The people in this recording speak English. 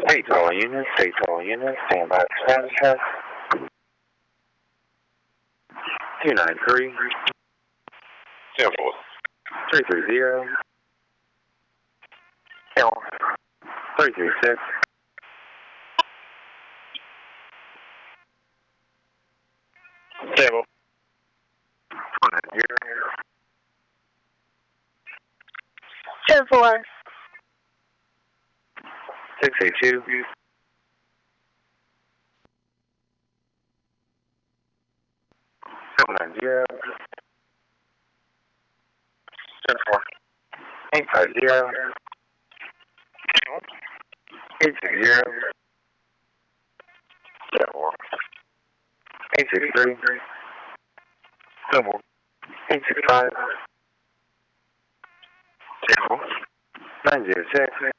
Hey, all units, stand by status check. 293. 330. 336. 190. 10-4. 682. 790. 10-4. 850. 860. 10-4. 863. 10-4. 865. 10-4. 906.